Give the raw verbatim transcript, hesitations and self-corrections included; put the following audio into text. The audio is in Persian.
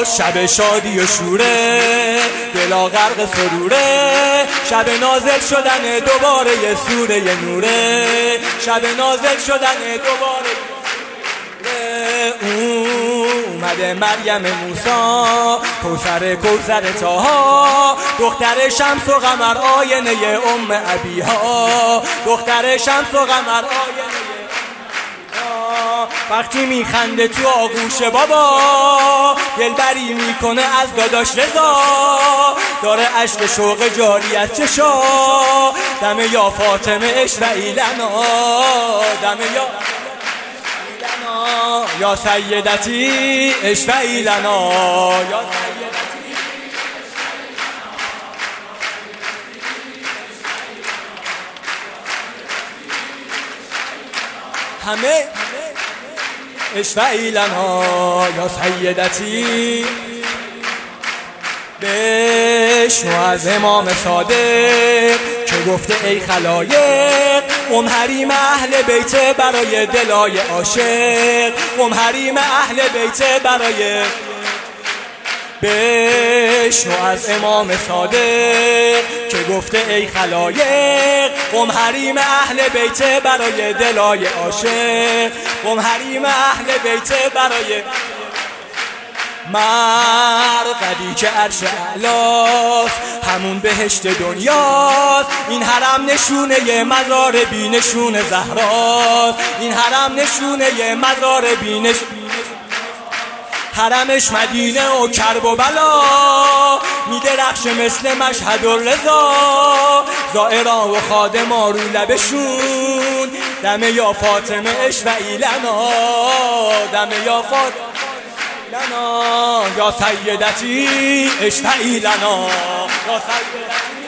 شب شادی و شوره دلا غرق سروره شب نازل شدن دوباره یه سوره یه نوره شب نازل شدن دوباره اومده مریم موسی کوثر کوثر طاها دختر شمس و قمر آینه ام ابیها دختر شمس و قمر آینه وقتی میخنده تو آغوش بابا دلبری میکنه از داداش رضا داره عشق شوق جاری از چشا دم یا فاطمه اشفعی لنا دم یا یا سیدتی اشفعی لنا یا سیدتی همه اشفعی لنا یا سیدتی بشنو از امام صادق که گفته ای خلایق قم حریم اهل بیت برای دلای عاشق قم حریم اهل بیت برای بشنو از امام صادق که گفته ای خلایق قم حریم اهل بیت برای دلای عاشق قم حریم اهل بیت برای مرقدی که عرش اعلاست همون بهشت دنیاست این حرم نشونه مزار بی نشون زهراست این حرم نشونه مزار بی نشون حرمش مدینه و کرب و بلا میدرخش مثل مشهد الرضا زائران و خادما رو لبشون دم یا فاطمه اشفعی لنا دم یا فاطمه لنا یا سیدتی اشفعی لنا یا سیدتی